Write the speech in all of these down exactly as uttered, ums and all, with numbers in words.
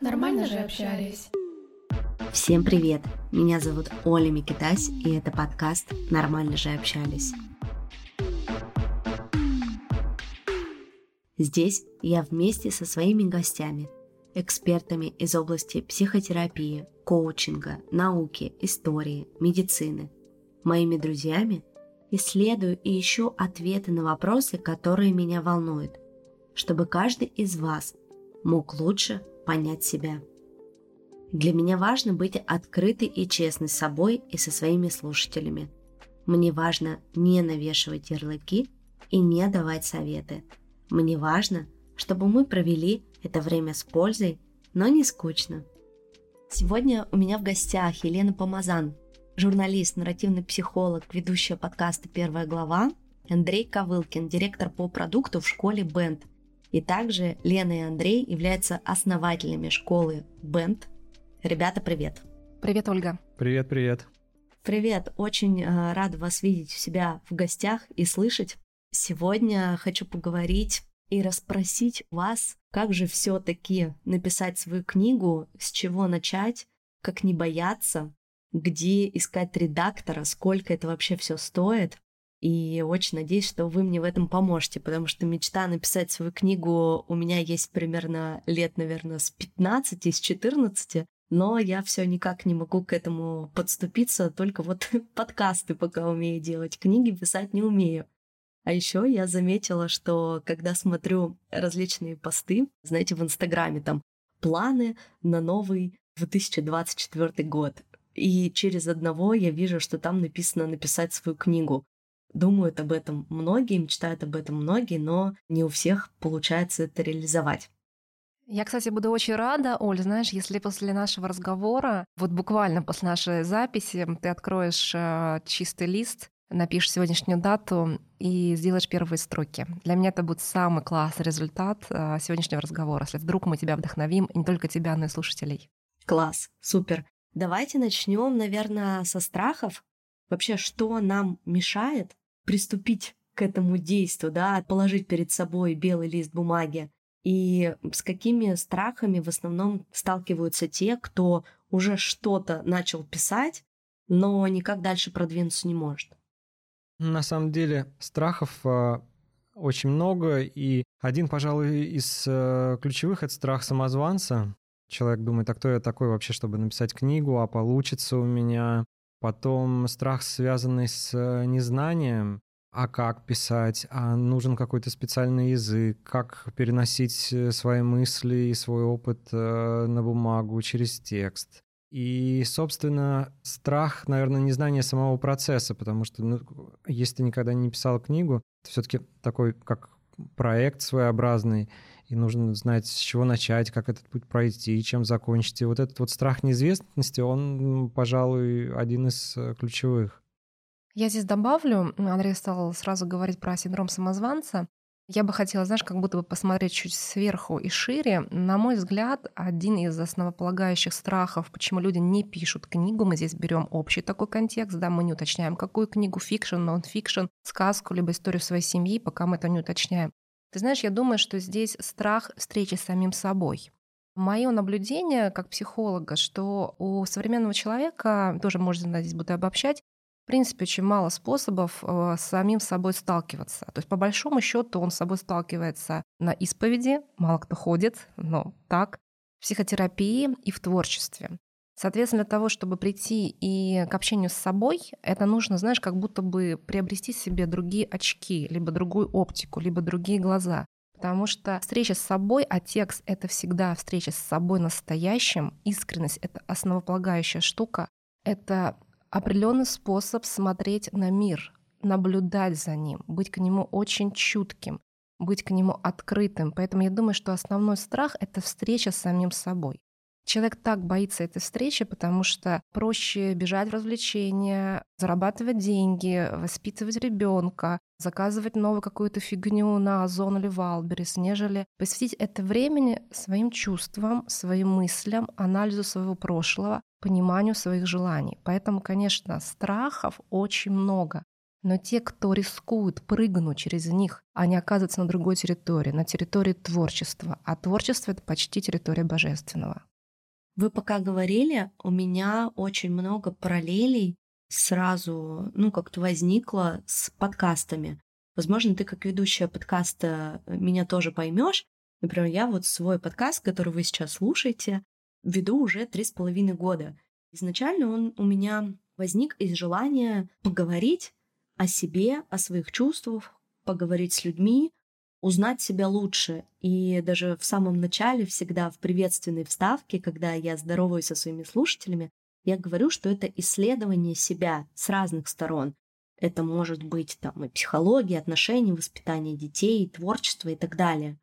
Нормально же общались. Всем привет! Меня зовут Оля Микитась, и это подкаст «Нормально же общались». Здесь я вместе со своими гостями, экспертами из области психотерапии, коучинга, науки, истории, медицины, моими друзьями, исследую и ищу ответы на вопросы, которые меня волнуют, чтобы каждый из вас мог лучше понять себя. Для меня важно быть открытой и честной с собой и со своими слушателями. Мне важно не навешивать ярлыки и не давать советы. Мне важно, чтобы мы провели это время с пользой, но не скучно. Сегодня у меня в гостях Елена Помазан, журналист, нарративный психолог, ведущая подкаста «Первая глава», Андрей Ковылкин, директор по продукту в школе Бенд. И также Лена и Андрей являются основателями школы Бенд. Ребята, привет. Привет, Ольга. Привет, привет. Привет, очень э, рада вас видеть у себя в гостях и слышать. Сегодня хочу поговорить и расспросить вас, как же все-таки написать свою книгу, с чего начать, как не бояться, где искать редактора, сколько это вообще все стоит. И очень надеюсь, что вы мне в этом поможете, потому что мечта написать свою книгу у меня есть примерно лет, наверное, с пятнадцати, с четырнадцати, но я все никак не могу к этому подступиться, только вот подкасты пока умею делать, книги писать не умею. А еще я заметила, что когда смотрю различные посты, знаете, в Инстаграме там планы на новый две тысячи двадцать четвёртый год, и через одного я вижу, что там написано написать свою книгу. Думают об этом многие, мечтают об этом многие, но не у всех получается это реализовать. Я, кстати, буду очень рада, Оль, знаешь, если после нашего разговора, вот буквально после нашей записи, ты откроешь э, чистый лист, напишешь сегодняшнюю дату и сделаешь первые строки. Для меня это будет самый классный результат э, сегодняшнего разговора, если вдруг мы тебя вдохновим, и не только тебя, но и слушателей. Класс, супер. Давайте начнем, наверное, со страхов. Вообще, что нам мешает приступить к этому действию, да, положить перед собой белый лист бумаги? И с какими страхами в основном сталкиваются те, кто уже что-то начал писать, но никак дальше продвинуться не может? На самом деле страхов э, очень много, и один, пожалуй, из э, ключевых — это страх самозванца. Человек думает, а кто я такой вообще, чтобы написать книгу, а получится у меня? Потом страх, связанный с э, незнанием. А как писать? А нужен какой-то специальный язык? Как переносить свои мысли и свой опыт э, на бумагу через текст? И, собственно, страх, наверное, незнания самого процесса, потому что, ну, если ты никогда не писал книгу, это все-таки такой, как проект своеобразный, и нужно знать, с чего начать, как этот путь пройти, чем закончить. И вот этот вот страх неизвестности, он, пожалуй, один из ключевых. Я здесь добавлю, Андрей стал сразу говорить про синдром самозванца. Я бы хотела, знаешь, как будто бы посмотреть чуть сверху и шире. На мой взгляд, один из основополагающих страхов, почему люди не пишут книгу, мы здесь берем общий такой контекст, да, мы не уточняем, какую книгу, фикшн, нон-фикшн, сказку, либо историю своей семьи, пока мы это не уточняем. Ты знаешь, я думаю, что здесь страх встречи с самим собой. Мое наблюдение как психолога, что у современного человека, тоже можно здесь буду обобщать, в принципе, очень мало способов э, с самим собой сталкиваться. То есть, по большому счету, он с собой сталкивается на исповеди, мало кто ходит, но так, в психотерапии и в творчестве. Соответственно, для того, чтобы прийти и к общению с собой, это нужно, знаешь, как будто бы приобрести себе другие очки, либо другую оптику, либо другие глаза. Потому что встреча с собой, а текст — это всегда встреча с собой настоящим, искренность — это основополагающая штука, это определенный способ смотреть на мир, наблюдать за ним, быть к нему очень чутким, быть к нему открытым. Поэтому я думаю, что основной страх — это встреча с самим собой. Человек так боится этой встречи, потому что проще бежать в развлечения, зарабатывать деньги, воспитывать ребенка, заказывать новую какую-то фигню на Озон или Вайлдберрис, нежели посвятить это времени своим чувствам, своим мыслям, анализу своего прошлого, пониманию своих желаний. Поэтому, конечно, страхов очень много. Но те, кто рискует прыгнуть через них, они оказываются на другой территории, на территории творчества. А творчество — это почти территория божественного. Вы пока говорили, у меня очень много параллелей сразу, ну, как-то возникло с подкастами. Возможно, ты как ведущая подкаста меня тоже поймешь. Например, я вот свой подкаст, который вы сейчас слушаете, веду уже три с половиной года. Изначально он у меня возник из желания поговорить о себе, о своих чувствах, поговорить с людьми, узнать себя лучше. И даже в самом начале, всегда в приветственной вставке, когда я здороваюсь со своими слушателями, я говорю, что это исследование себя с разных сторон. Это может быть там и психология, отношения, воспитание детей, творчество и так далее.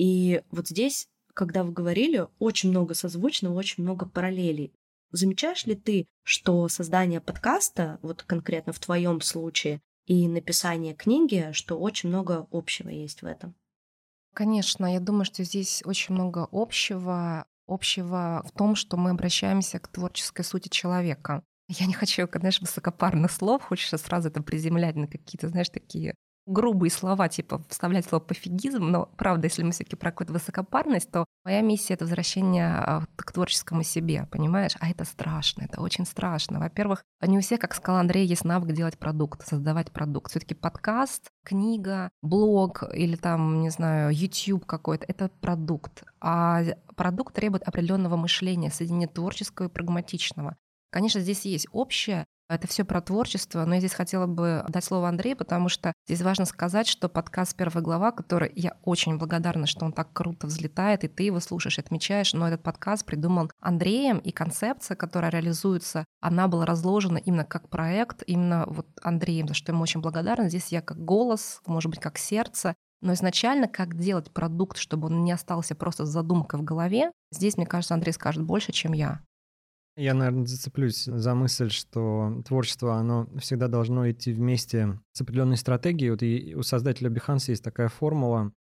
И вот здесь, когда вы говорили, очень много созвучного, очень много параллелей. Замечаешь ли ты, что создание подкаста, вот конкретно в твоем случае, и написание книги, что очень много общего есть в этом? Конечно, я думаю, что здесь очень много общего. Общего в том, что мы обращаемся к творческой сути человека. Я не хочу, знаешь, высокопарных слов, хочется сразу это приземлять на какие-то, знаешь, такие грубые слова, типа вставлять слово пофигизм, но правда, если мы все-таки про какую-то высокопарность, то моя миссия — это возвращение к творческому себе, понимаешь? А это страшно, это очень страшно. Во-первых, не у всех, как сказал Андрей, есть навык делать продукт, создавать продукт. Все-таки подкаст, книга, блог или там, не знаю, YouTube какой-то — это продукт. А продукт требует определенного мышления, соединения творческого и прагматичного. Конечно, здесь есть общее, это все про творчество, но я здесь хотела бы дать слово Андрею, потому что здесь важно сказать, что подкаст «Первая глава», который я очень благодарна, что он так круто взлетает, и ты его слушаешь, отмечаешь, но этот подкаст придуман Андреем, и концепция, которая реализуется, она была разложена именно как проект, именно вот Андреем, за что ему очень благодарна. Здесь я как голос, может быть, как сердце, но изначально, как делать продукт, чтобы он не остался просто задумкой в голове, здесь, мне кажется, Андрей скажет больше, чем я. Я, наверное, зацеплюсь за мысль, что творчество, оно всегда должно идти вместе с определенной стратегией. Вот и у создателя Behance есть такая формула,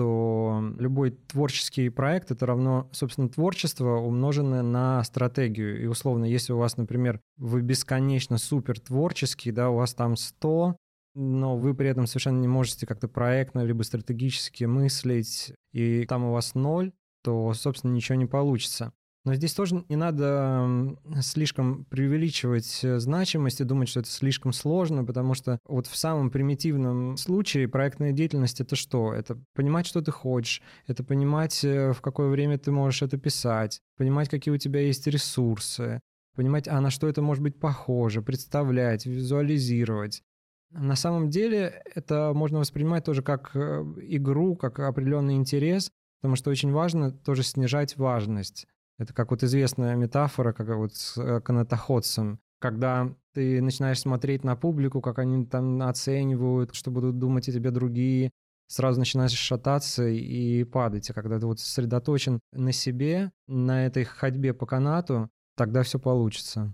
что любой творческий проект — это равно, собственно, творчество, умноженное на стратегию. И условно, если у вас, например, вы бесконечно супер творческий, да, у вас там сто, но вы при этом совершенно не можете как-то проектно либо стратегически мыслить, и там у вас ноль, то, собственно, ничего не получится. Но здесь тоже не надо слишком преувеличивать значимость и думать, что это слишком сложно, потому что вот в самом примитивном случае проектная деятельность — это что? Это понимать, что ты хочешь, это понимать, в какое время ты можешь это писать, понимать, какие у тебя есть ресурсы, понимать, а на что это может быть похоже, представлять, визуализировать. На самом деле это можно воспринимать тоже как игру, как определенный интерес, потому что очень важно тоже снижать важность. Это как вот известная метафора, как вот с канатоходцем. Когда ты начинаешь смотреть на публику, как они там оценивают, что будут думать о тебе другие, сразу начинаешь шататься и падать. А когда ты вот сосредоточен на себе, на этой ходьбе по канату, тогда все получится.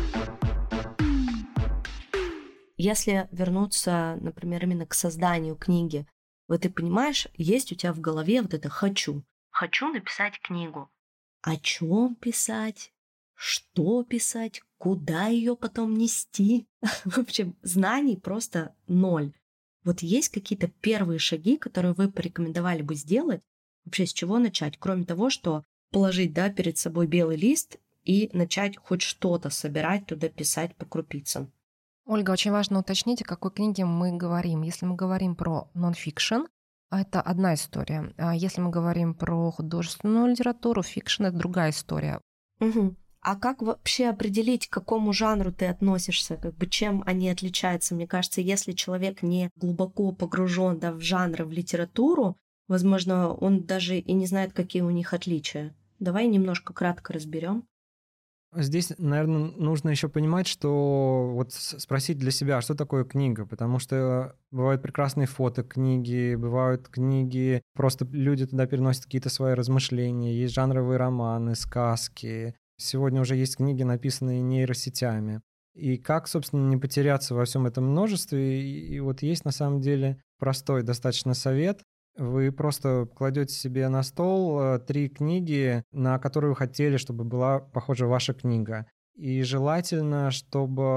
Если вернуться, например, именно к созданию книги, вот ты понимаешь, есть у тебя в голове вот это «хочу». Хочу написать книгу. О чем писать? Что писать? Куда ее потом нести? В общем, знаний просто ноль. Вот есть какие-то первые шаги, которые вы порекомендовали бы сделать? Вообще, с чего начать? Кроме того, что положить, да, перед собой белый лист и начать хоть что-то собирать, туда писать по крупицам. Ольга, очень важно уточнить, о какой книге мы говорим. Если мы говорим про нон-фикшн, это одна история. А если мы говорим про художественную литературу, фикшн — это другая история. Угу. А как вообще определить, к какому жанру ты относишься? Как бы чем они отличаются? Мне кажется, если человек не глубоко погружен, да, в жанры, в литературу, возможно, он даже и не знает, какие у них отличия. Давай немножко кратко разберем. Здесь, наверное, нужно еще понимать, что вот спросить для себя, что такое книга, потому что бывают прекрасные фотокниги, бывают книги, просто люди туда переносят какие-то свои размышления, есть жанровые романы, сказки. Сегодня уже есть книги, написанные нейросетями. И как, собственно, не потеряться во всем этом множестве? И, и вот есть на самом деле простой достаточно совет. Вы просто кладете себе на стол три книги, на которые вы хотели, чтобы была похожа ваша книга. И желательно, чтобы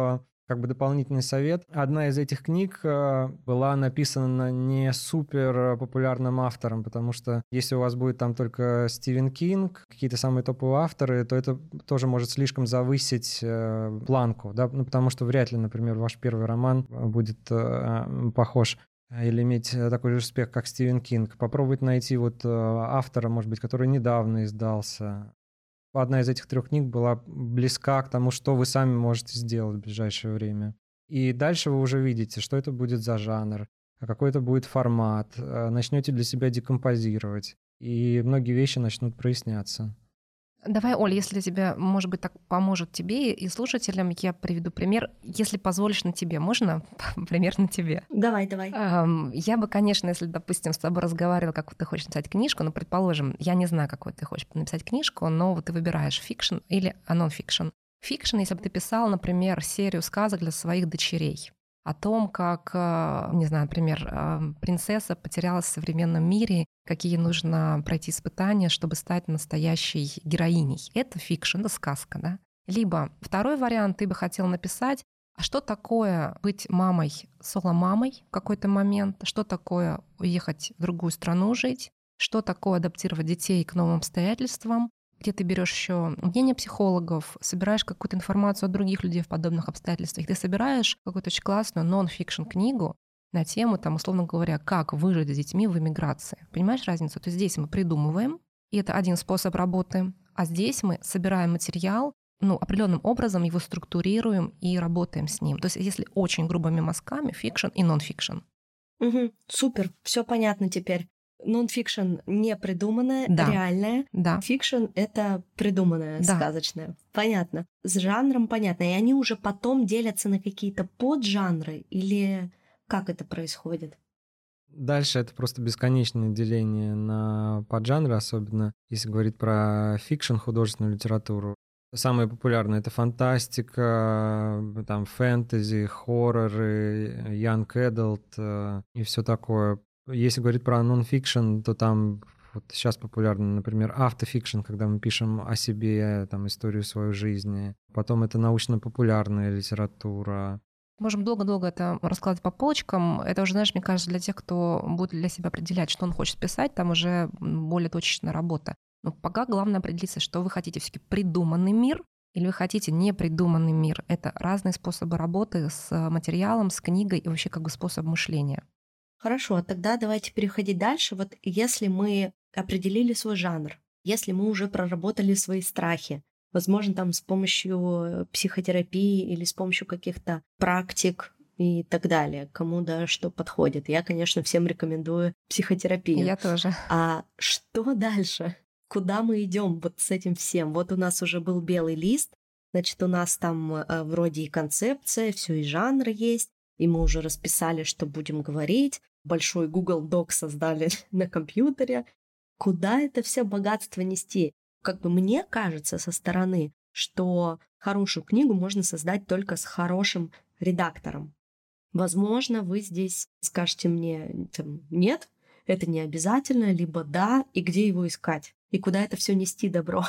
Как бы дополнительный совет. Одна из этих книг э, была написана не супер популярным автором, потому что если у вас будет там только Стивен Кинг, какие-то самые топовые авторы, то это тоже может слишком завысить э, планку, да, ну, потому что вряд ли, например, ваш первый роман будет э, похож или иметь такой же успех, как Стивен Кинг. Попробуйте найти вот э, автора, может быть, который недавно издался. Одна из этих трех книг была близка к тому, что вы сами можете сделать в ближайшее время. И дальше вы уже видите, что это будет за жанр, какой это будет формат, начнете для себя декомпозировать, и многие вещи начнут проясняться. Давай, Оль, если тебе, может быть, так поможет тебе и слушателям, я приведу пример. Если позволишь, на тебе. Можно пример на тебе? Давай, давай. Эм, я бы, конечно, если, допустим, с тобой разговаривала, как ты хочешь написать книжку, ну, предположим, я не знаю, какой ты хочешь написать книжку, но вот ты выбираешь фикшн или нон-фикшн. Фикшн, если бы ты писал, например, серию сказок для своих дочерей о том, как, не знаю, например, принцесса потерялась в современном мире, какие нужно пройти испытания, чтобы стать настоящей героиней. Это фикшн, это сказка, да? Либо второй вариант, ты бы хотел написать, а что такое быть мамой, соло-мамой в какой-то момент, что такое уехать в другую страну жить, что такое адаптировать детей к новым обстоятельствам, где ты берешь еще мнение психологов, собираешь какую-то информацию от других людей в подобных обстоятельствах, ты собираешь какую-то очень классную нон-фикшн книгу на тему, там, условно говоря, как выжить с детьми в эмиграции. Понимаешь разницу? То есть здесь мы придумываем, и это один способ работы, а здесь мы собираем материал, ну, определенным образом его структурируем и работаем с ним. То есть если очень грубыми мазками, фикшн и нон-фикшн. Угу, супер, все понятно теперь. Нон-фикшн не придуманное, Да. реальное. Да. Фикшн — это придуманное, Да. сказочное. Понятно. С жанром понятно. И они уже потом делятся на какие-то поджанры? Или как это происходит? Дальше это просто бесконечное деление на поджанры, особенно если говорить про фикшн, художественную литературу. Самые популярные — это фантастика, там, фэнтези, хорроры, young adult э, и все такое. Если говорить про нон-фикшн, то там вот сейчас популярно, например, автофикшн, когда мы пишем о себе, там, историю своей жизни. Потом это научно-популярная литература. Можем долго-долго это раскладывать по полочкам. Это уже, знаешь, мне кажется, для тех, кто будет для себя определять, что он хочет писать, там уже более точечная работа. Но пока главное определиться, что вы хотите все-таки придуманный мир или вы хотите непридуманный мир. Это разные способы работы с материалом, с книгой и вообще как бы способ мышления. Хорошо, тогда давайте переходить дальше. Вот если мы определили свой жанр, если мы уже проработали свои страхи, возможно, там с помощью психотерапии или с помощью каких-то практик и так далее, кому да что подходит. Я, конечно, всем рекомендую психотерапию. Я тоже. А что дальше? Куда мы идем вот с этим всем? Вот у нас уже был белый лист, значит, у нас там э, вроде и концепция, все и жанр есть, и мы уже расписали, что будем говорить, большой Google Doc создали на компьютере. Куда это все богатство нести? Как бы мне кажется со стороны, что хорошую книгу можно создать только с хорошим редактором. Возможно, вы здесь скажете мне, там, нет, это не обязательно, либо да, и где его искать, и куда это все нести добро.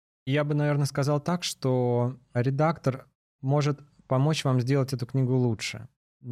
Я бы, наверное, сказал так, что редактор может помочь вам сделать эту книгу лучше.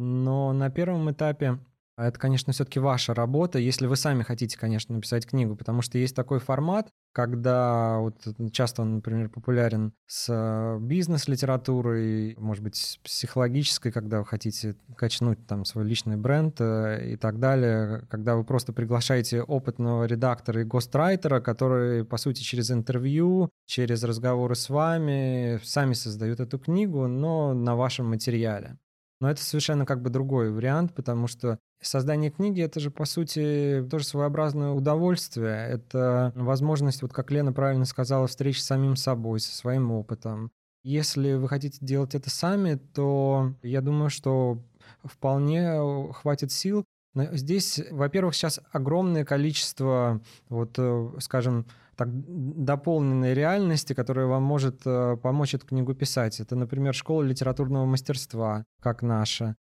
Но на первом этапе это, конечно, все-таки ваша работа, если вы сами хотите, конечно, написать книгу, потому что есть такой формат, когда вот часто он, например, популярен с бизнес-литературой, может быть, с психологической, когда вы хотите качнуть там свой личный бренд и так далее, когда вы просто приглашаете опытного редактора и гострайтера, который, по сути, через интервью, через разговоры с вами сами создают эту книгу, но на вашем материале. Но это совершенно как бы другой вариант, потому что создание книги — это же, по сути, тоже своеобразное удовольствие. Это возможность, вот как Лена правильно сказала, встречи с самим собой, со своим опытом. Если вы хотите делать это сами, то я думаю, что вполне хватит сил. Но здесь, во-первых, сейчас огромное количество, вот, скажем, так, дополненной реальности, которая вам может э, помочь эту книгу писать. Это, например, школа литературного мастерства, как наша.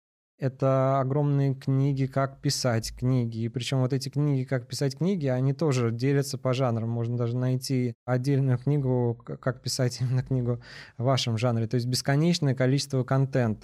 Это огромные книги, как писать книги. И причем вот эти книги, как писать книги, они тоже делятся по жанрам. Можно даже найти отдельную книгу, как писать именно книгу в вашем жанре. То есть бесконечное количество контента,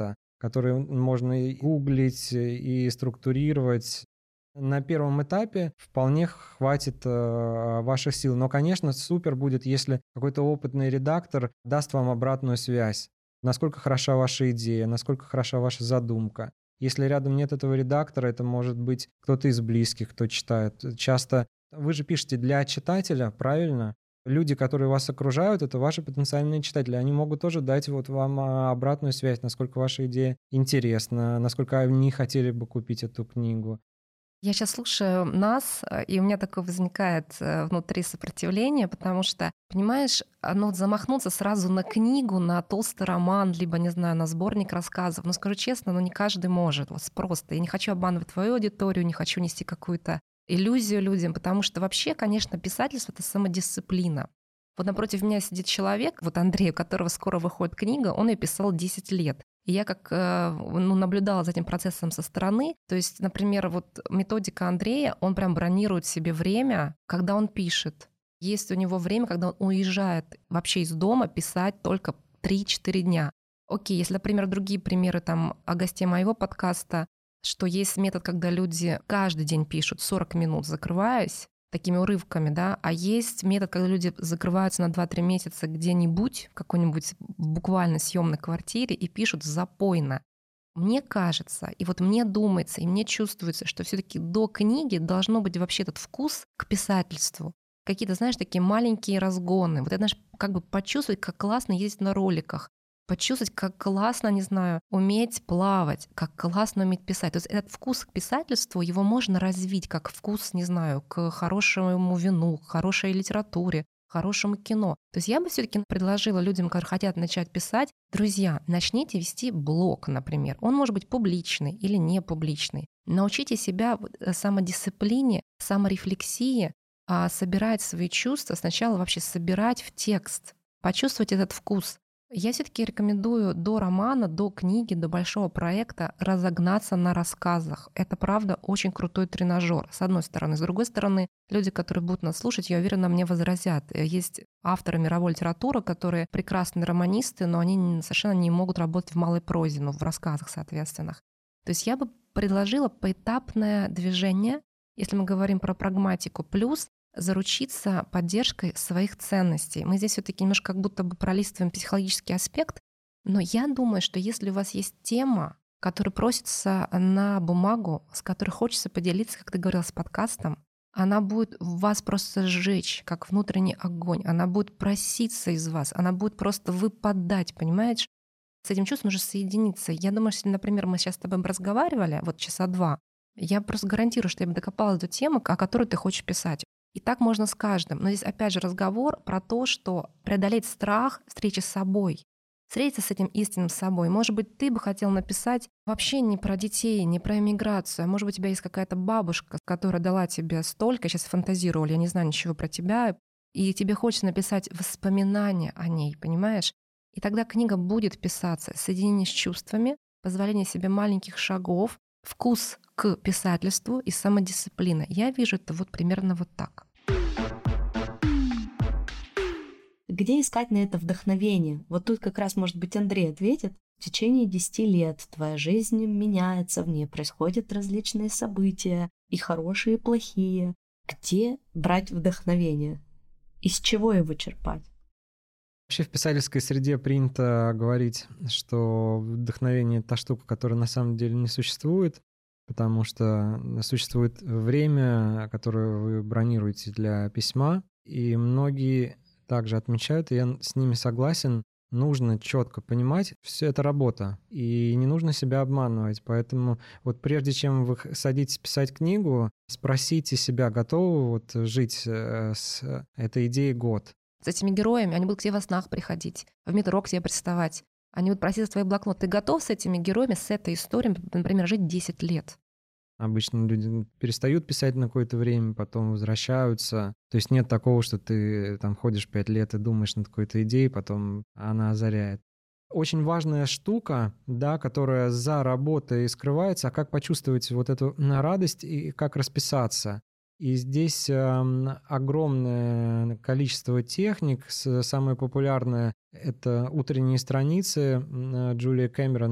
которые можно и гуглить, и структурировать. На первом этапе вполне хватит э, ваших сил. Но, конечно, супер будет, если какой-то опытный редактор даст вам обратную связь. Насколько хороша ваша идея, насколько хороша ваша задумка. Если рядом нет этого редактора, это может быть кто-то из близких, кто читает. Часто вы же пишете для читателя, правильно? Люди, которые вас окружают, это ваши потенциальные читатели. Они могут тоже дать вот вам обратную связь, насколько ваша идея интересна, насколько они хотели бы купить эту книгу. Я сейчас слушаю нас, и у меня такое возникает внутри сопротивление, потому что, понимаешь, ну вот замахнуться сразу на книгу, на толстый роман, либо, не знаю, на сборник рассказов, ну скажу честно, ну не каждый может, вот просто. Я не хочу обманывать твою аудиторию, не хочу нести какую-то иллюзию людям, потому что вообще, конечно, писательство — это самодисциплина. Вот напротив меня сидит человек, вот Андрей, у которого скоро выходит книга, он ее писал десять лет. И я как ну, наблюдала за этим процессом со стороны. То есть, например, вот методика Андрея, он прям бронирует себе время, когда он пишет. Есть у него время, когда он уезжает вообще из дома писать только три-четыре дня. Окей, если, например, другие примеры там о госте моего подкаста, что есть метод, когда люди каждый день пишут сорок минут, закрываясь, такими урывками, да, а есть метод, когда люди закрываются на два-три месяца где-нибудь, в какой-нибудь буквально съемной квартире и пишут запойно. Мне кажется, и вот мне думается, и мне чувствуется, что все-таки до книги должно быть вообще этот вкус к писательству. Какие-то, знаешь, такие маленькие разгоны. Вот это, знаешь, как бы почувствовать, как классно ездить на роликах, почувствовать, как классно, не знаю, уметь плавать, как классно уметь писать. То есть этот вкус к писательству, его можно развить как вкус, не знаю, к хорошему вину, к хорошей литературе, к хорошему кино. То есть я бы все-таки предложила людям, которые хотят начать писать, друзья, начните вести блог, например. Он может быть публичный или не публичный. Научите себя самодисциплине, саморефлексии, собирать свои чувства, сначала вообще собирать в текст, почувствовать этот вкус. Я все-таки рекомендую до романа, до книги, до большого проекта разогнаться на рассказах. Это, правда, очень крутой тренажер, с одной стороны. С другой стороны, люди, которые будут нас слушать, я уверена, мне возразят. Есть авторы мировой литературы, которые прекрасные романисты, но они совершенно не могут работать в малой прозе, ну, в рассказах, соответственно. То есть я бы предложила поэтапное движение, если мы говорим про прагматику, плюс заручиться поддержкой своих ценностей. Мы здесь все-таки немножко как будто бы пролистываем психологический аспект, но я думаю, что если у вас есть тема, которая просится на бумагу, с которой хочется поделиться, как ты говорила, с подкастом, она будет вас просто сжечь, как внутренний огонь, она будет проситься из вас, она будет просто выпадать, понимаешь? С этим чувством уже соединиться. Я думаю, если, например, мы сейчас с тобой разговаривали, вот часа два, я просто гарантирую, что я бы докопалась до темы, о которой ты хочешь писать. И так можно с каждым. Но здесь опять же разговор про то, что преодолеть страх встречи с собой, встретиться с этим истинным собой. Может быть, ты бы хотел написать вообще не про детей, не про эмиграцию, а может быть, у тебя есть какая-то бабушка, которая дала тебе столько, сейчас фантазировали, я не знаю ничего про тебя, и тебе хочется написать воспоминания о ней, понимаешь? И тогда книга будет писаться, соединение с чувствами, позволение себе маленьких шагов, вкус к писательству и самодисциплина. Я вижу это вот примерно вот так. Где искать на это вдохновение? Вот тут как раз, может быть, Андрей ответит. В течение десяти лет твоя жизнь меняется, в ней происходят различные события, и хорошие, и плохие. Где брать вдохновение? Из чего его черпать? Вообще в писательской среде принято говорить, что вдохновение — это та штука, которая на самом деле не существует, потому что существует время, которое вы бронируете для письма, и многие также отмечают, и я с ними согласен, нужно четко понимать, все это работа, и не нужно себя обманывать. Поэтому вот прежде чем вы садитесь писать книгу, спросите себя, готовы вот жить с этой идеей год. С этими героями они будут к тебе во снах приходить, в метро к тебе приставать. Они будут просить за твой блокнот. Ты готов с этими героями, с этой историей, например, жить десять лет? Обычно люди перестают писать на какое-то время, потом возвращаются. То есть нет такого, что ты там ходишь пять лет и думаешь над какой-то идеей, потом она озаряет. Очень важная штука, да, которая за работой скрывается, а как почувствовать вот эту радость и как расписаться. И здесь э, огромное количество техник. Самое популярное — это утренние страницы. Джулия Кэмерон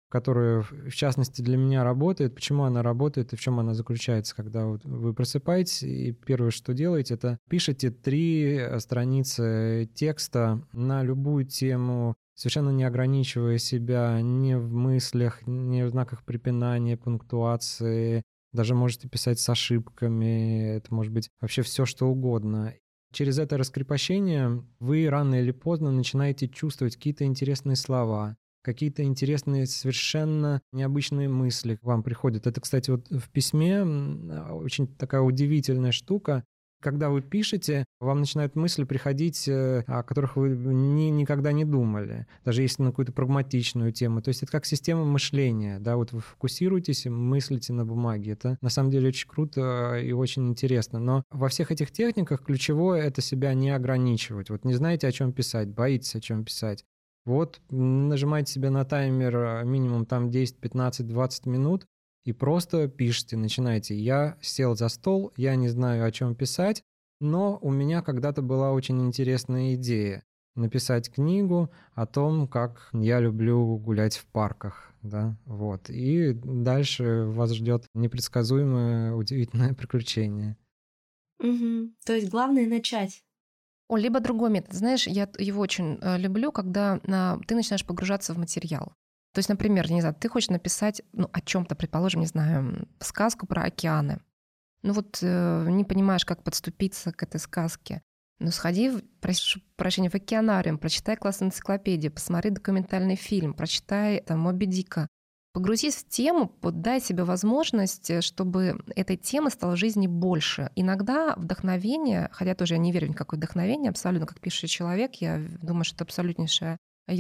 которая, в частности, для меня работает. Почему она работает и в чем она заключается? Когда вот вы просыпаетесь и первое, что делаете, это пишете три страницы текста на любую тему, совершенно не ограничивая себя ни в мыслях, ни в знаках препинания, пунктуации. Даже можете писать с ошибками, это может быть вообще все, что угодно. Через это раскрепощение вы рано или поздно начинаете чувствовать какие-то интересные слова, какие-то интересные, совершенно необычные мысли к вам приходят. Это, кстати, вот в письме очень такая удивительная штука. Когда вы пишете, вам начинают мысли приходить, о которых вы ни, никогда не думали, даже если на какую-то прагматичную тему. То есть это как система мышления. Да? Вот вы фокусируетесь и мыслите на бумаге. Это на самом деле очень круто и очень интересно. Но во всех этих техниках ключевое — это себя не ограничивать. Вот не знаете, о чем писать, боитесь, о чем писать. Вот нажимаете себе на таймер минимум там десять, пятнадцать, двадцать минут и просто пишите, начинаете. Я сел за стол, я не знаю, о чем писать, но у меня когда-то была очень интересная идея написать книгу о том, как я люблю гулять в парках. Да? Вот. И дальше вас ждет непредсказуемое, удивительное приключение. Угу. То есть главное начать. О, либо другой метод. Знаешь, я его очень э, люблю, когда э, ты начинаешь погружаться в материал. То есть, например, не знаю, ты хочешь написать ну, о чем-то, предположим, не знаю, сказку про океаны. Ну вот э, не понимаешь, как подступиться к этой сказке. Ну сходи, прошу прощения, в океанариум, прочитай классную энциклопедию, посмотри документальный фильм, прочитай там «Моби Дика». Погрузись в тему, дай себе возможность, чтобы этой темы стало в жизни больше. Иногда вдохновение, хотя тоже я не верю в никакое вдохновение, абсолютно как пишущий человек, я думаю, что это абсолютнейшая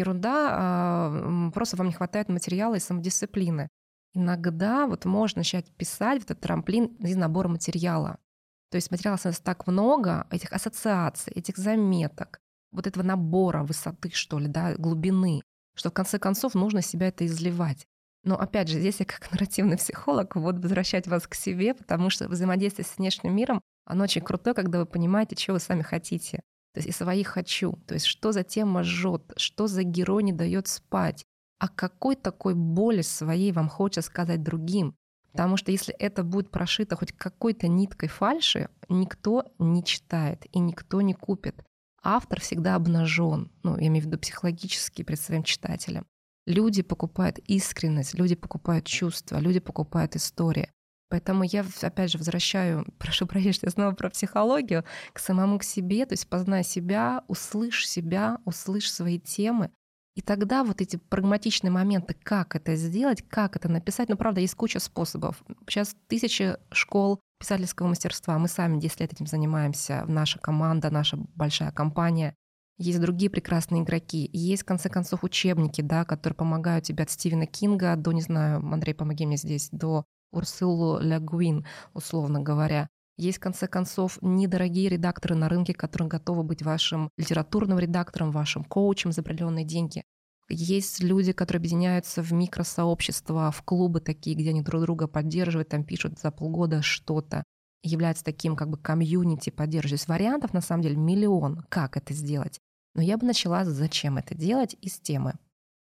ерунда, просто вам не хватает материала и самодисциплины. Иногда вот можно начать писать, вот этот трамплин из набора материала. То есть материала становится так много, этих ассоциаций, этих заметок, вот этого набора высоты, что ли, да, глубины, что в конце концов нужно себя это изливать. Но опять же, здесь я как нарративный психолог буду возвращать вас к себе, потому что взаимодействие с внешним миром, оно очень крутое, когда вы понимаете, что вы сами хотите. То есть и своих «хочу». То есть что за тема жжет, что за герой не дает спать, а какой такой боли своей вам хочется сказать другим. Потому что если это будет прошито хоть какой-то ниткой фальши, никто не читает и никто не купит. Автор всегда обнажен, ну, я имею в виду психологически перед своим читателем. Люди покупают искренность, люди покупают чувства, люди покупают истории. Поэтому я, опять же, возвращаю, прошу прощения, снова про психологию, к самому к себе, то есть познай себя, услышь себя, услышь свои темы. И тогда вот эти прагматичные моменты, как это сделать, как это написать, ну, правда, есть куча способов. Сейчас тысячи школ писательского мастерства, мы сами десять лет этим занимаемся, наша команда, наша большая компания. Есть другие прекрасные игроки. Есть, в конце концов, учебники, да, которые помогают тебе от Стивена Кинга до, не знаю, Андрей, помоги мне здесь, до Урсулу Ле Гуин, условно говоря. Есть, в конце концов, недорогие редакторы на рынке, которые готовы быть вашим литературным редактором, вашим коучем за определенные деньги. Есть люди, которые объединяются в микросообщества, в клубы такие, где они друг друга поддерживают, там пишут за полгода что-то, являются таким как бы комьюнити, поддерживают. Вариантов, на самом деле, миллион, как это сделать. Но я бы начала, зачем это делать, из темы.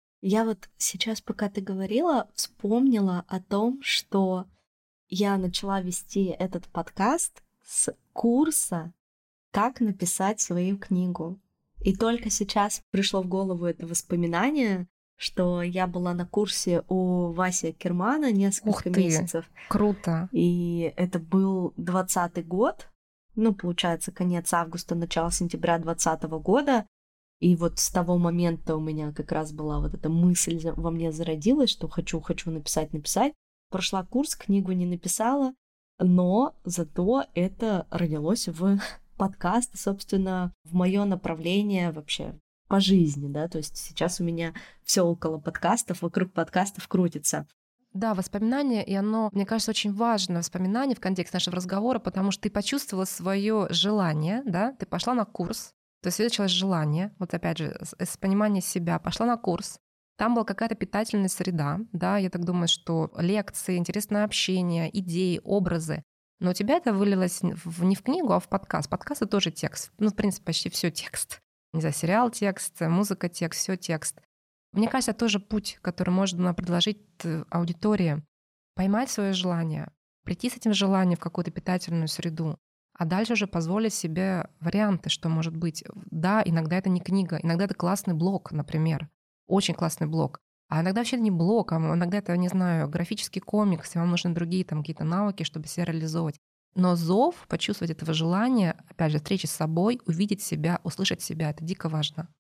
Я вот сейчас, пока ты говорила, вспомнила о том, что я начала вести этот подкаст с курса «Как написать свою книгу». И только сейчас пришло в голову это воспоминание, что я была на курсе у Васи Кермана несколько Ух ты, месяцев. Круто. И это был двадцатый год, ну, получается, конец августа, начало сентября двадцатого года. И вот с того момента у меня как раз была вот эта мысль во мне зародилась, что хочу, хочу написать, написать. Прошла курс, книгу не написала, но зато это родилось в подкаст, собственно, в мое направление вообще по жизни, да, то есть сейчас у меня все около подкастов, вокруг подкастов крутится. Да, воспоминание, и оно, мне кажется, очень важное воспоминание в контексте нашего разговора, потому что ты почувствовала свое желание, да, ты пошла на курс, то есть увеличилось желание, вот опять же, с, с понимания себя, пошла на курс, там была какая-то питательная среда, да, я так думаю, что лекции, интересное общение, идеи, образы, но у тебя это вылилось в, не в книгу, а в подкаст. Подкаст — это тоже текст, ну, в принципе, почти все текст. Не знаю, сериал — текст, музыка — текст, все текст. Мне кажется, это тоже путь, который можно предложить аудитории. Поймать свое желание, прийти с этим желанием в какую-то питательную среду, а дальше уже позволить себе варианты, что может быть. Да, иногда это не книга, иногда это классный блог, например, очень классный блог. А иногда вообще не блог, а иногда это, не знаю, графический комикс, и вам нужны другие там какие-то навыки, чтобы себя реализовывать. Но зов, почувствовать этого желания, опять же, встречи с собой, увидеть себя, услышать себя, это дико важно.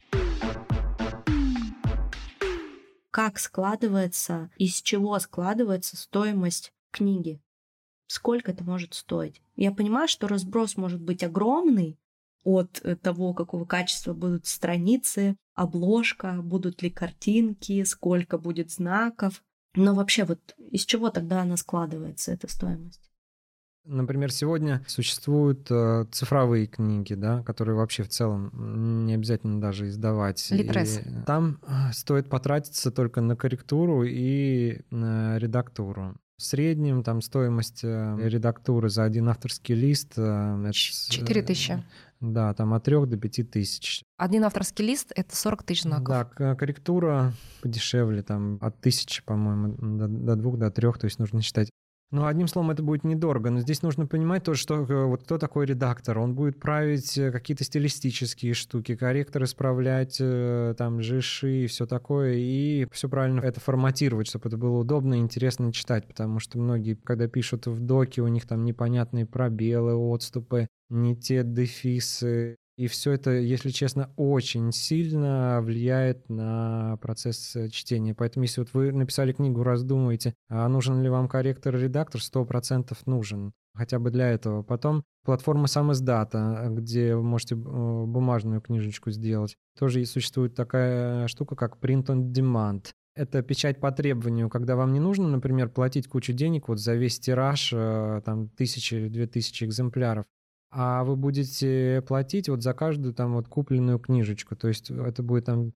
Как складывается, из чего складывается стоимость книги? Сколько это может стоить? Я понимаю, что разброс может быть огромный от того, какого качества будут страницы, обложка, будут ли картинки, сколько будет знаков. Но вообще вот из чего тогда она складывается, эта стоимость? Например, сегодня существуют э, цифровые книги, да, которые вообще в целом не обязательно даже издавать. Литрес. И там стоит потратиться только на корректуру и на редактуру. В среднем там стоимость редактуры за один авторский лист... четыре тысячи. Да, там от трёх до пяти тысяч. Один авторский лист — это сорок тысяч знаков. Да, корректура подешевле, там от тысячи, по-моему, до, до двух, до трех, то есть нужно считать. Ну, одним словом, это будет недорого, но здесь нужно понимать то, что вот кто такой редактор. Он будет править какие-то стилистические штуки, корректор исправлять, там, жиши и все такое, и все правильно это форматировать, чтобы это было удобно и интересно читать, потому что многие, когда пишут в доке, у них там непонятные пробелы, отступы, не те дефисы. И все это, если честно, очень сильно влияет на процесс чтения. Поэтому если вот вы написали книгу, раздумываете, а нужен ли вам корректор и редактор, сто процентов нужен. Хотя бы для этого. Потом платформа самиздата, где вы можете бумажную книжечку сделать. Тоже существует такая штука, как print on demand. Это печать по требованию, когда вам не нужно, например, платить кучу денег вот за весь тираж, там, тысячи или две тысячи экземпляров. А вы будете платить вот за каждую там вот купленную книжечку. То есть это будет там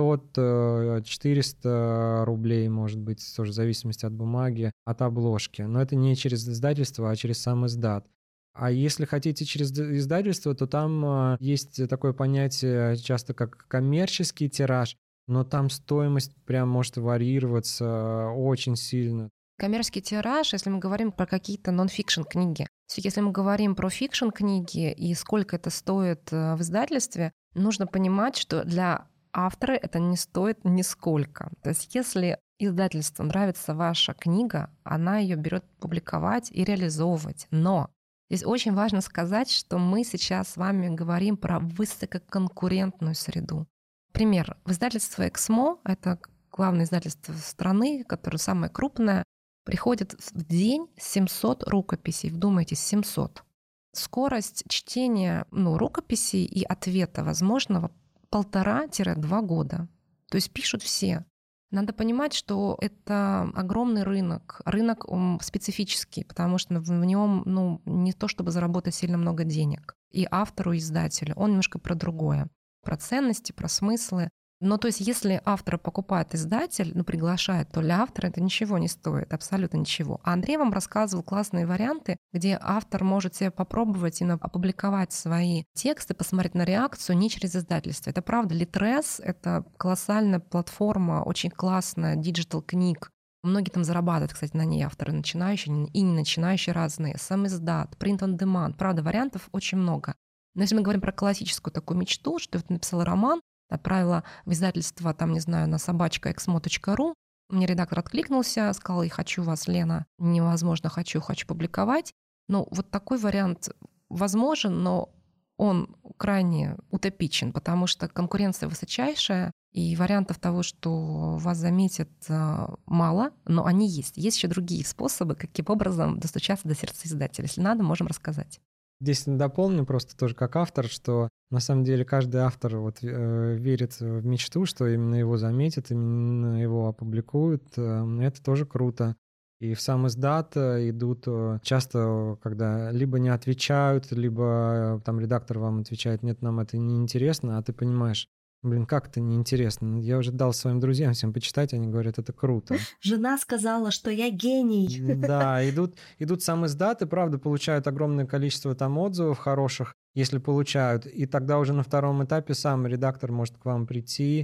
пятьсот-четыреста рублей, может быть, тоже в зависимости от бумаги, от обложки. Но это не через издательство, а через сам издат. А если хотите через издательство, то там есть такое понятие часто как коммерческий тираж, но там стоимость прям может варьироваться очень сильно. Коммерческий тираж, если мы говорим про какие-то нон-фикшн книги. Если мы говорим про фикшн книги и сколько это стоит в издательстве, нужно понимать, что для автора это не стоит нисколько. То есть если издательству нравится ваша книга, она ее берет публиковать и реализовывать. Но здесь очень важно сказать, что мы сейчас с вами говорим про высококонкурентную среду. Пример. В издательство «Эксмо», это главное издательство страны, которое самое крупное, приходит в день семьсот рукописей. Вдумайтесь, семьсот. Скорость чтения ну, рукописей и ответа возможного полтора-два года. То есть пишут все. Надо понимать, что это огромный рынок. Рынок он специфический, потому что в нем ну, не то, чтобы заработать сильно много денег. И автору, и издателю. Он немножко про другое. Про ценности, про смыслы. Но то есть если автора покупает издатель, ну, приглашает, то для автора это ничего не стоит, абсолютно ничего. А Андрей вам рассказывал классные варианты, где автор может себе попробовать и опубликовать свои тексты, посмотреть на реакцию не через издательство. Это правда, Литрес — это колоссальная платформа, очень классная, диджитал книг. Многие там зарабатывают, кстати, на ней авторы начинающие и не начинающие разные. Самиздат, print on demand. Правда, вариантов очень много. Но если мы говорим про классическую такую мечту, что ты написала роман, отправила в издательство, там, не знаю, на собачка эксмо точка ру. Мне редактор откликнулся, сказал: я хочу вас, Лена, невозможно, хочу, хочу публиковать. Ну, вот такой вариант возможен, но он крайне утопичен, потому что конкуренция высочайшая, и вариантов того, что вас заметят, мало, но они есть. Есть еще другие способы, каким образом достучаться до сердца издателя. Если надо, можем рассказать. Здесь дополню просто тоже как автор, что на самом деле каждый автор вот, э, верит в мечту, что именно его заметят, именно его опубликуют. Э, это тоже круто. И в сам издат идут часто, когда либо не отвечают, либо там редактор вам отвечает: нет, нам это не интересно, а ты понимаешь, блин, как это неинтересно? Я уже дал своим друзьям всем почитать, они говорят, это круто. Жена сказала, что я гений. Да, идут, идут сам издаты, правда, получают огромное количество там отзывов хороших, если получают. И тогда уже на втором этапе сам редактор может к вам прийти,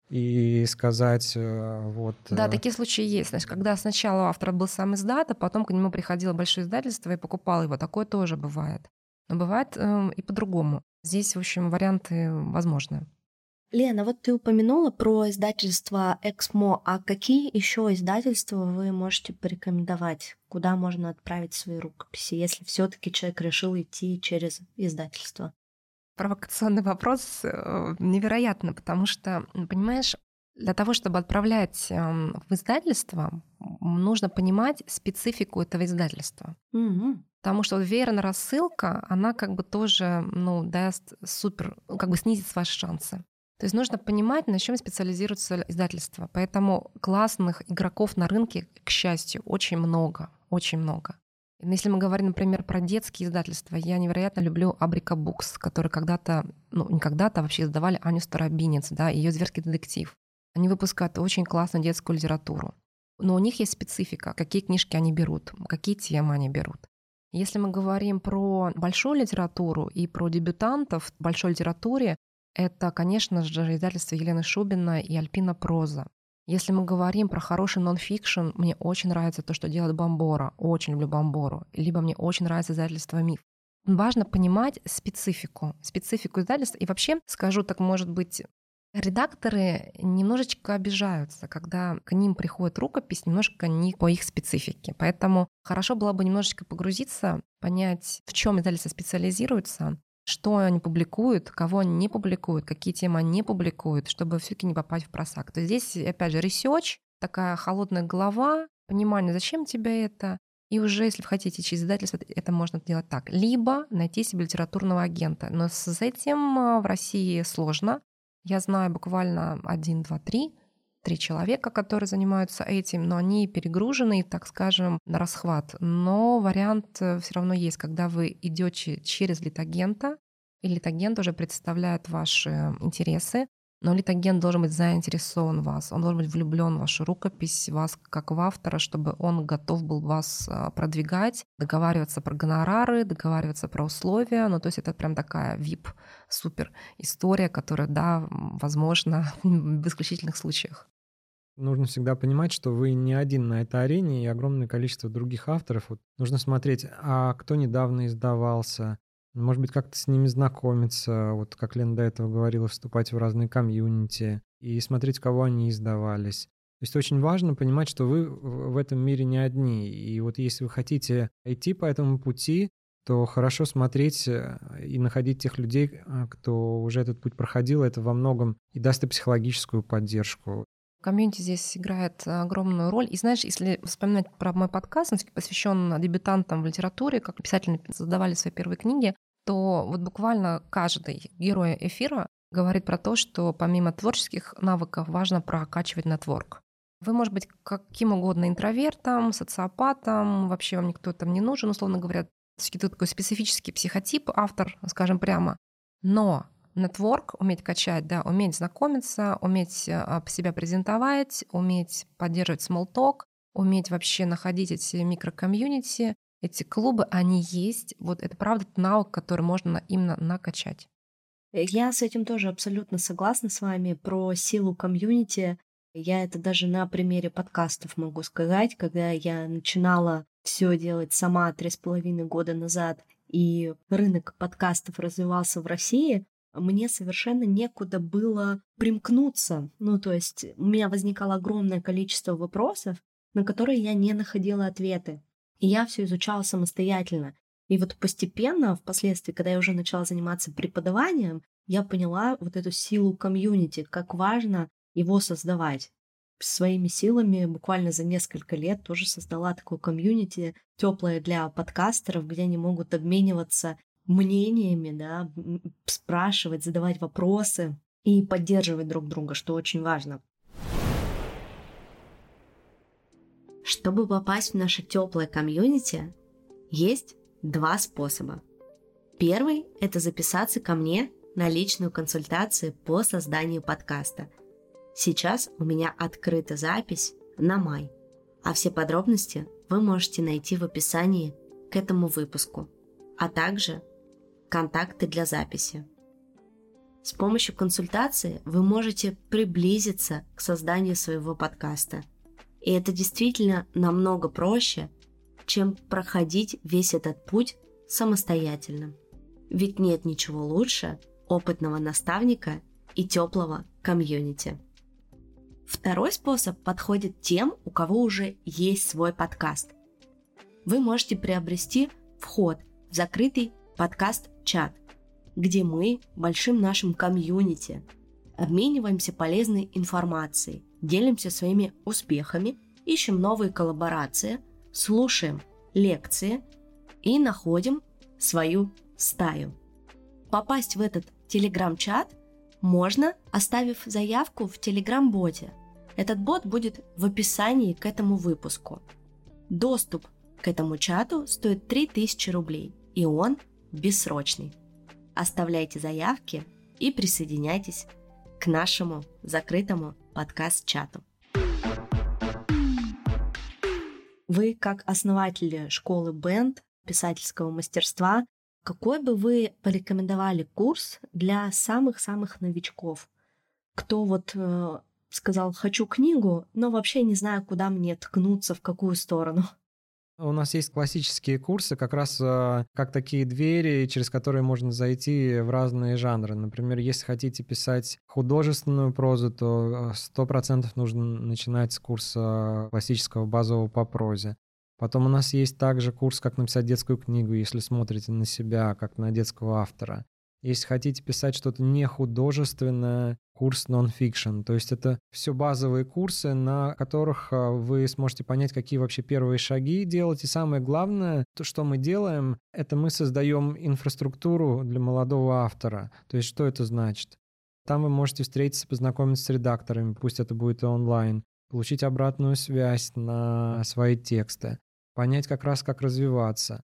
и сказать вот... Да, такие случаи есть. Значит, когда сначала у автора был сам издат, а потом к нему приходило большое издательство и покупало его. Такое тоже бывает. Но бывает э, и по-другому. Здесь, в общем, варианты возможны. Лена, вот ты упомянула про издательство «Эксмо», а какие еще издательства вы можете порекомендовать? Куда можно отправить свои рукописи, если все-таки человек решил идти через издательство? Провокационный вопрос невероятно, потому что, понимаешь, для того, чтобы отправлять в издательство, нужно понимать специфику этого издательства. Угу. Потому что веерная рассылка, она как бы тоже, ну, даст супер, как бы снизит ваши шансы. То есть нужно понимать, на чем специализируется издательство. Поэтому классных игроков на рынке, к счастью, очень много, очень много. Если мы говорим, например, про детские издательства, я невероятно люблю Абрика Букс, которые когда-то, ну не когда-то, а вообще издавали Аню Старобинец, да, ее «Зверский детектив». Они выпускают очень классную детскую литературу. Но у них есть специфика, какие книжки они берут, какие темы они берут. Если мы говорим про большую литературу и про дебютантов в большой литературе, это, конечно же, издательство Елены Шубиной и Альпина Проза. Если мы говорим про хороший нон-фикшн, мне очень нравится то, что делает Бомбора. Очень люблю Бомбору. Либо мне очень нравится издательство «Миф». Важно понимать специфику, специфику издательства. И вообще, скажу так, может быть, редакторы немножечко обижаются, когда к ним приходит рукопись немножко не по их специфике. Поэтому хорошо было бы немножечко погрузиться, понять, в чем издательство специализируется, что они публикуют, кого они не публикуют, какие темы они не публикуют, чтобы все-таки не попасть в просак. То есть здесь, опять же, ресерч, такая холодная голова, понимание, зачем тебе это, и уже, если вы хотите через издательство, это можно делать так. Либо найти себе литературного агента. Но с этим в России сложно. Я знаю буквально один, два, три, три человека, которые занимаются этим, но они перегружены, так скажем, на расхват. Но вариант все равно есть, когда вы идете через литагента, и литагент уже представляет ваши интересы, но литагент должен быть заинтересован в вас, он должен быть влюблен в вашу рукопись, в вас как в автора, чтобы он готов был вас продвигать, договариваться про гонорары, договариваться про условия. Ну, то есть это прям такая ви ай пи-супер история, которая, да, возможно, в исключительных случаях. Нужно всегда понимать, что вы не один на этой арене, и огромное количество других авторов. Вот нужно смотреть, а кто недавно издавался, может быть, как-то с ними знакомиться, вот как Лена до этого говорила, вступать в разные комьюнити и смотреть, кого они издавались. То есть очень важно понимать, что вы в этом мире не одни. И вот если вы хотите идти по этому пути, то хорошо смотреть и находить тех людей, кто уже этот путь проходил. Это во многом и даст и психологическую поддержку. Комьюнити здесь играет огромную роль. И знаешь, если вспоминать про мой подкаст, он посвящен дебютантам в литературе, как писатели создавали свои первые книги, то вот буквально каждый герой эфира говорит про то, что помимо творческих навыков важно прокачивать нетворк. Вы, может быть, каким угодно интровертом, социопатом, вообще вам никто там не нужен, условно говоря. Все-таки тут такой специфический психотип, автор, скажем прямо. Но нетворк уметь качать, да, уметь знакомиться, уметь себя презентовать, уметь поддерживать small talk, уметь вообще находить эти микрокомьюнити, эти клубы, они есть. Вот это правда навык, который можно именно накачать. Я с этим тоже абсолютно согласна с вами про силу комьюнити. Я это даже на примере подкастов могу сказать, когда я начинала все делать сама три с половиной года назад, и рынок подкастов развивался в России, мне совершенно некуда было примкнуться. Ну, то есть у меня возникало огромное количество вопросов, на которые я не находила ответы. И я все изучала самостоятельно. И вот постепенно, впоследствии, когда я уже начала заниматься преподаванием, я поняла вот эту силу комьюнити, как важно его создавать. Своими силами буквально за несколько лет тоже создала такое комьюнити, теплое для подкастеров, где они могут обмениваться мнениями, да, спрашивать, задавать вопросы и поддерживать друг друга, что очень важно. Чтобы попасть в наше теплое комьюнити, есть два способа. Первый – это записаться ко мне на личную консультацию по созданию подкаста. Сейчас у меня открыта запись на май, а все подробности вы можете найти в описании к этому выпуску, а также контакты для записи. С помощью консультации вы можете приблизиться к созданию своего подкаста. И это действительно намного проще, чем проходить весь этот путь самостоятельно. Ведь нет ничего лучше опытного наставника и теплого комьюнити. Второй способ подходит тем, у кого уже есть свой подкаст. Вы можете приобрести вход в закрытый подкаст-чат, где мы большим нашим комьюнити обмениваемся полезной информацией, делимся своими успехами, ищем новые коллаборации, слушаем лекции и находим свою стаю. Попасть в этот телеграм-чат можно, оставив заявку в телеграм-боте. Этот бот будет в описании к этому выпуску. Доступ к этому чату стоит три тысячи рублей, и он бессрочный. Оставляйте заявки и присоединяйтесь к нашему закрытому подкаст-чату. Вы, как основатели школы Бенд писательского мастерства, какой бы вы порекомендовали курс для самых-самых новичков? Кто вот э, сказал «хочу книгу», но вообще не знаю, куда мне ткнуться, в какую сторону? У нас есть классические курсы, как раз э, как такие двери, через которые можно зайти в разные жанры. Например, если хотите писать художественную прозу, то сто процентов нужно начинать с курса классического базового по прозе. Потом у нас есть также курс «Как написать детскую книгу», если смотрите на себя, как на детского автора. Если хотите писать что-то не художественное, курс non-fiction. То есть это все базовые курсы, на которых вы сможете понять, какие вообще первые шаги делать. И самое главное, то, что мы делаем, это мы создаем инфраструктуру для молодого автора. То есть что это значит? Там вы можете встретиться, познакомиться с редакторами, пусть это будет и онлайн, получить обратную связь на свои тексты, понять как раз, как развиваться.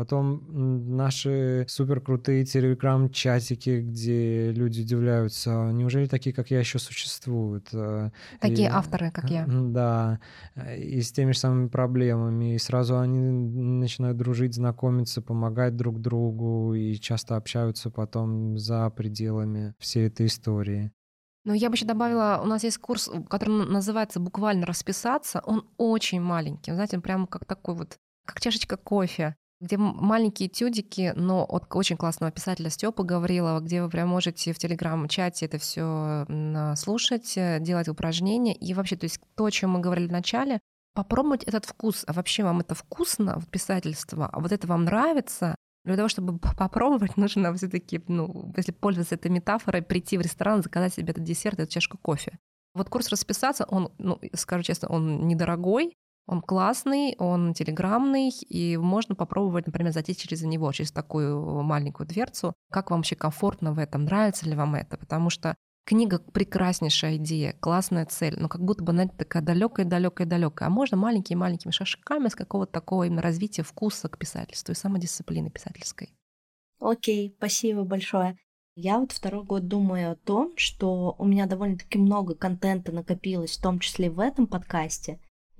Потом наши суперкрутые телеграм-чатики, где люди удивляются, неужели такие, как я, еще существуют? Такие и, авторы, как я. Да, и с теми же самыми проблемами. И сразу они начинают дружить, знакомиться, помогать друг другу, и часто общаются потом за пределами всей этой истории. Ну, я бы еще добавила, у нас есть курс, который называется «Буквально расписаться». Он очень маленький, знаете, прямо как такой вот, как чашечка кофе, где маленькие этюдики, но от очень классного писателя Стёпы Гаврилова, где вы прям можете в телеграм-чате это все слушать, делать упражнения. И вообще, то есть то, о чем мы говорили в начале, попробовать этот вкус. А вообще вам это вкусно, вот писательство, а вот это вам нравится? Для того, чтобы попробовать, нужно все-таки, ну, если пользоваться этой метафорой, прийти в ресторан, заказать себе этот десерт, эту чашку кофе. Вот курс «Расписаться», он, ну, скажу честно, он недорогой, он классный, он телеграммный, и можно попробовать, например, зайти через него, через такую маленькую дверцу. Как вам вообще комфортно в этом, нравится ли вам это? Потому что книга — прекраснейшая идея, классная цель, но как будто бы она такая далекая, далекая, далекая. А можно маленькими-маленькими шажками с какого-то такого именно развития вкуса к писательству и самодисциплины писательской. Окей, спасибо большое. Я вот второй год думаю о том, что у меня довольно-таки много контента накопилось, в том числе в этом подкасте,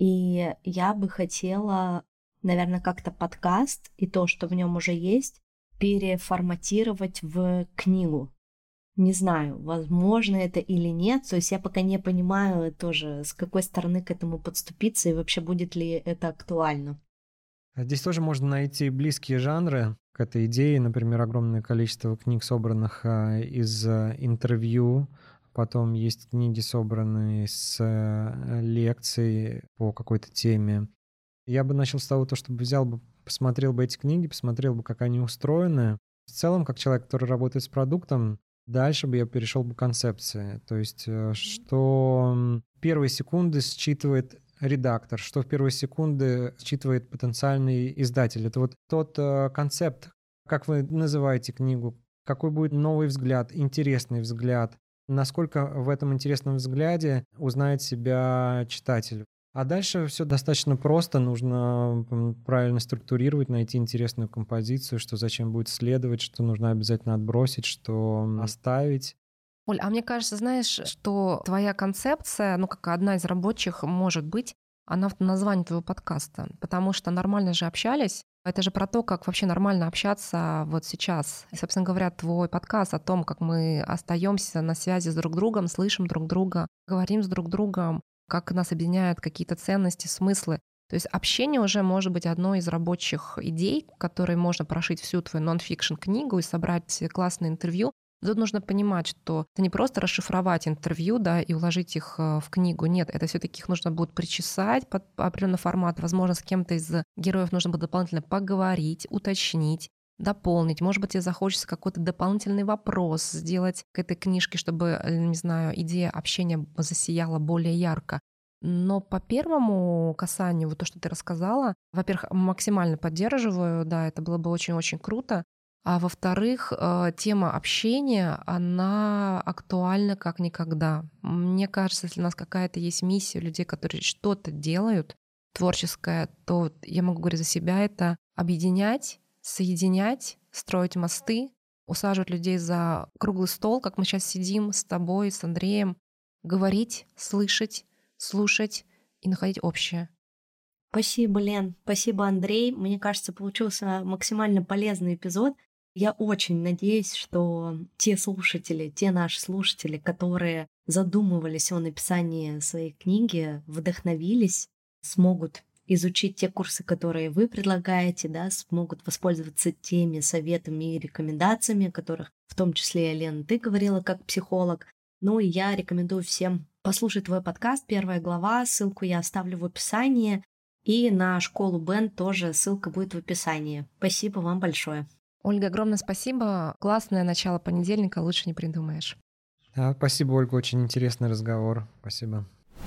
и я бы хотела, наверное, как-то подкаст и то, что в нем уже есть, переформатировать в книгу. Не знаю, возможно это или нет, то есть я пока не понимаю тоже, с какой стороны к этому подступиться и вообще будет ли это актуально. Здесь тоже можно найти близкие жанры к этой идее, например, огромное количество книг, собранных из интервью, потом есть книги, собранные с лекций по какой-то теме. Я бы начал с того, чтобы взял бы, посмотрел бы эти книги, посмотрел бы, как они устроены. В целом, как человек, который работает с продуктом, дальше бы я перешел бы к концепции. То есть, что первые секунды считывает редактор, что в первые секунды считывает потенциальный издатель. Это вот тот концепт, как вы называете книгу, какой будет новый взгляд, интересный взгляд, насколько в этом интересном взгляде узнает себя читатель. А дальше все достаточно просто, нужно правильно структурировать, найти интересную композицию, что зачем будет следовать, что нужно обязательно отбросить, что оставить. Оль, а мне кажется, знаешь, что твоя концепция, ну, как одна из рабочих, может быть, она в названии твоего подкаста, потому что нормально же общались, Это же про то, как вообще нормально общаться вот сейчас. И, собственно говоря, твой подкаст о том, как мы остаемся на связи с друг другом, слышим друг друга, говорим с друг другом, как нас объединяют какие-то ценности, смыслы. То есть общение уже может быть одной из рабочих идей, которой можно прошить всю твою нон-фикшн книгу и собрать классное интервью. Тут нужно понимать, что это не просто расшифровать интервью, да, и уложить их в книгу. Нет, это все-таки их нужно будет причесать под определенный формат. Возможно, с кем-то из героев нужно будет дополнительно поговорить, уточнить, дополнить. Может быть, тебе захочется какой-то дополнительный вопрос сделать к этой книжке, чтобы, не знаю, идея общения засияла более ярко. Но по первому касанию, вот то, что ты рассказала, во-первых, максимально поддерживаю, да, это было бы очень-очень круто. А во-вторых, тема общения, она актуальна как никогда. Мне кажется, если у нас какая-то есть миссия людей, которые что-то делают творческое, то я могу говорить за себя, это объединять, соединять, строить мосты, усаживать людей за круглый стол, как мы сейчас сидим с тобой, с Андреем, говорить, слышать, слушать и находить общее. Спасибо, Лен. Спасибо, Андрей. Мне кажется, получился максимально полезный эпизод. Я очень надеюсь, что те слушатели, те наши слушатели, которые задумывались о написании своей книги, вдохновились, смогут изучить те курсы, которые вы предлагаете, да, смогут воспользоваться теми советами и рекомендациями, о которых в том числе, Лен, ты говорила как психолог. Ну и я рекомендую всем послушать твой подкаст «Первая глава». Ссылку я оставлю в описании. И на школу Бен тоже ссылка будет в описании. Спасибо вам большое. Ольга, огромное спасибо. Классное начало понедельника, лучше не придумаешь. Да, спасибо, Ольга, очень интересный разговор. Спасибо.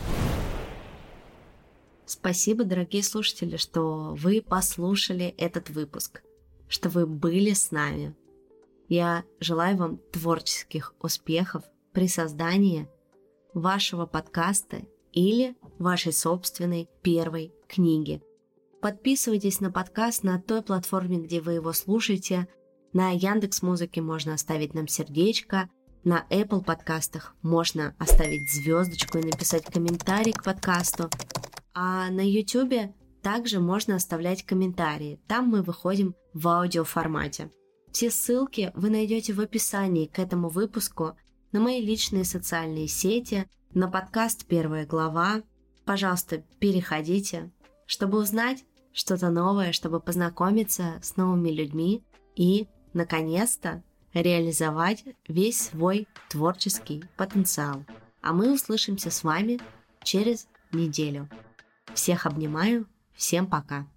Спасибо, дорогие слушатели, что вы послушали этот выпуск, что вы были с нами. Я желаю вам творческих успехов при создании вашего подкаста или вашей собственной первой книги. Подписывайтесь на подкаст на той платформе, где вы его слушаете. На Яндекс.Музыке можно оставить нам сердечко, на Apple подкастах можно оставить звездочку и написать комментарий к подкасту. А на YouTube также можно оставлять комментарии. Там мы выходим в аудиоформате. Все ссылки вы найдете в описании к этому выпуску, на мои личные социальные сети, на подкаст «Первая глава». Пожалуйста, переходите, чтобы узнать что-то новое, чтобы познакомиться с новыми людьми и, наконец-то, реализовать весь свой творческий потенциал. А мы услышимся с вами через неделю. Всех обнимаю, всем пока!